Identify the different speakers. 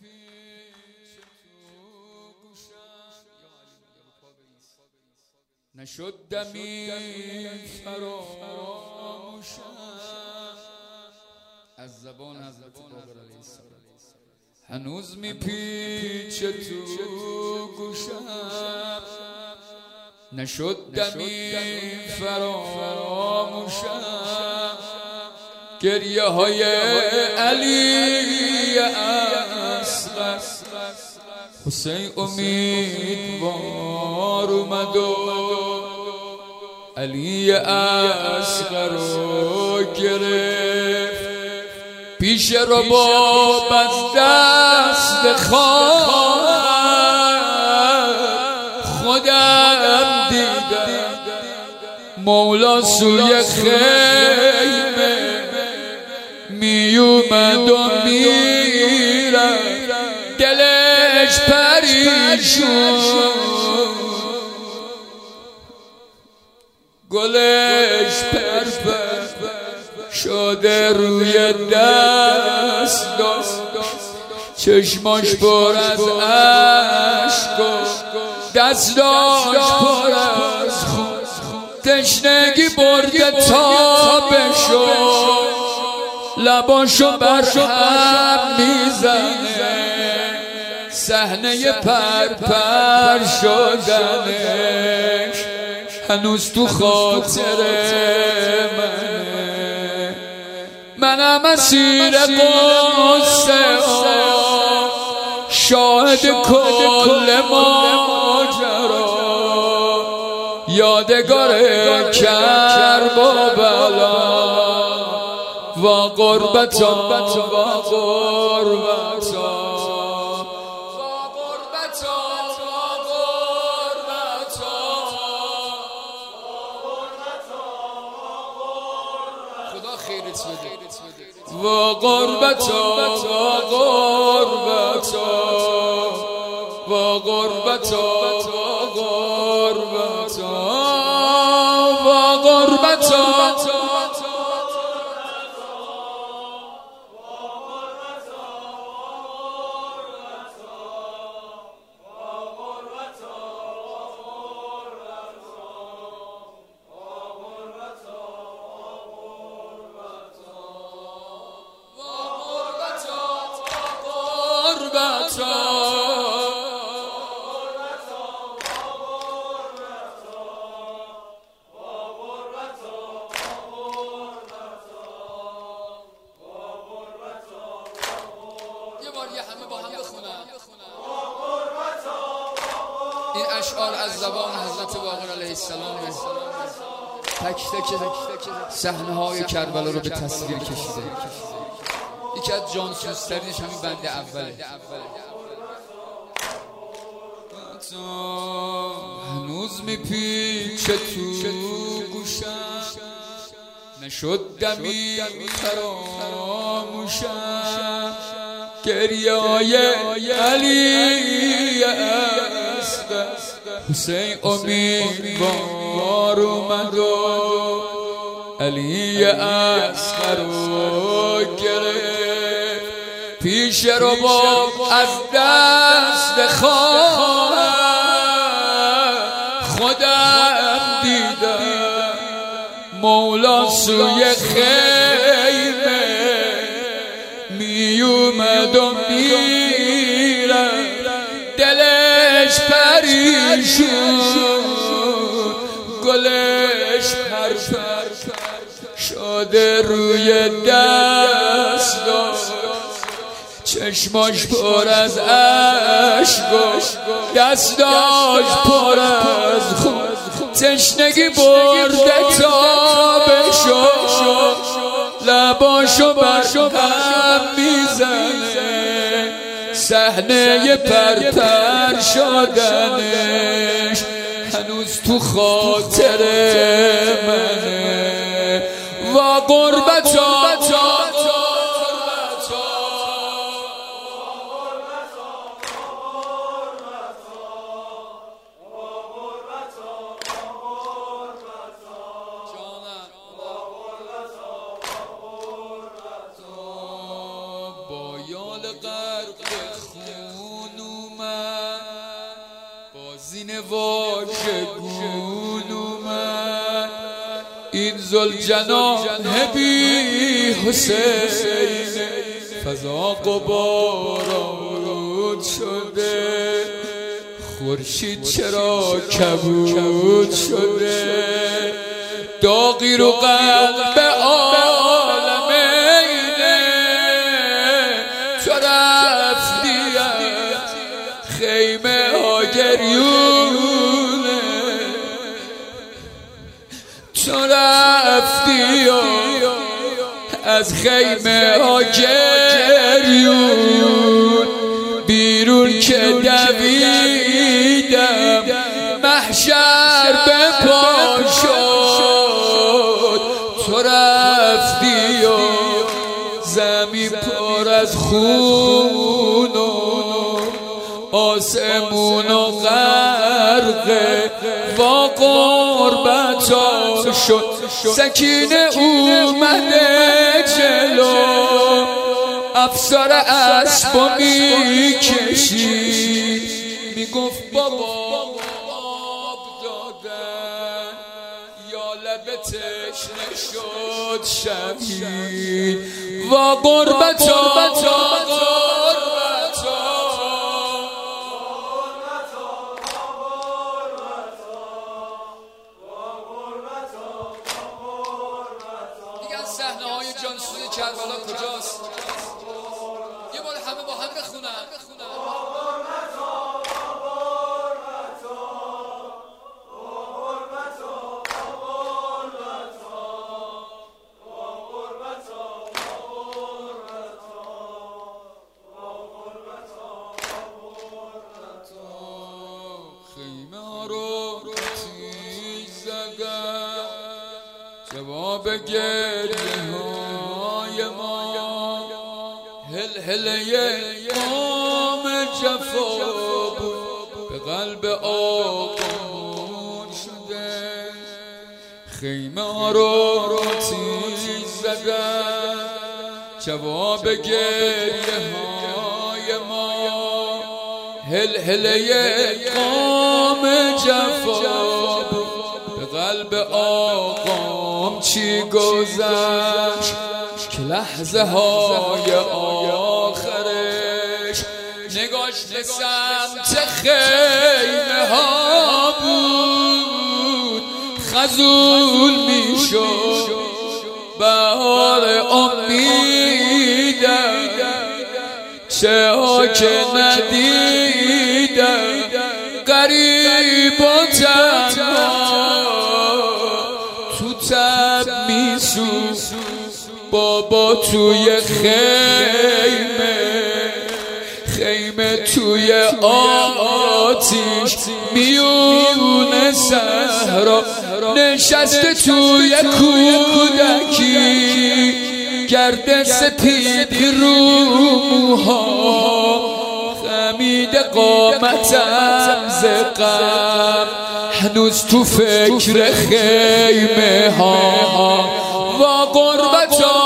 Speaker 1: پیچ تو گوشم نشد دمی فراموشم از زبان حضرت باقر علیه السلام هنوز میپیچه تو گوشم نشد دمی فراموشم گریه های علی اصغر حسین امیدوار اومد و علی اصغر رو گرفت پیش رباب از دست خواهر خودم دیدم مولا سوی خیمه می اومد و میرم دلش پریشون گلش پرپر شده روی دست چشماش پر از عشق دستاش پر از خون تشنگی برده تابشو لباشو بر هم میزنه صحنه پرپر شدنش هنوز تو خاطر منم اسیر قصه شاهد کل ماجرا یادگار کربلا و غربتا و غربتا خدا خیرت بده و غربتا و غربتا و غربتا و غربتا و غربتا این اشعار از زبان حضرت باقر علیه السلام تک تک صحنه‌های کربلا رو به تصویر کشیده. یکی از جانسوزترینش همین بند اوله. هنوز میپیچه تو گوشم نشد دمی فراموشم گریه های علی اصغر حسین امیدوار اومد و علی اصغر رو گرفت پیش رباب از دست خواهر خودم دیدم مولا سوی خیمه می اومد و میرم دلش پریشون گلش پرپر شده روی دست چشماش پر از عشق دستاش پر از خون تشنگی برده تابشو لباشو بر هم میزنه صحنه پرپر شدنش هنوز تو خاطر منه و غربتا با یال غرق خون اومد، با زین واژگون اومد. این ذوالجناح بی حسین فضا غبار آلود شده، خورشید چرا کبود شده، داغی رو قلب عالم اینه. تو رفتی از خیمه ها گریونه، تو رفتی از خیمه ها گریون، بیرون که دویدم محشر به پا شد. تو رفتی و زمین پر از خون و آسمون و غرقه با غربتا شد. سکینه اومده جلو، افسر اسبا میکشید، میگفت بابا آب دادن یا لب تشنه شد شهید. و غربتا دیگر صحنه های جانسوزی کربلا کجاست؟ یه بار همه با هم بخونن. خیمه ها رو تیز زدن، جواب گریه های ما هلهله قام جفا بود، به قلب آقامون شده. خیمه ها رو تیز زدن، جواب گریه های ما هلهله قام جفا بود، به قلب آقام چی گذشت که لحظه های آخرش نگاش به سمت خیمه ها بود. خزول می شد بهار امیدم، چه ها که ندیدم غریب و تنها تو تب می سوز. بابا توی خیمه توی آتیش میونه صحرا نشسته توی کودکی، گرد سپیدی رو موها خمیده قامتم ز غم، هنوز تو فکر خیمه ها و غربتا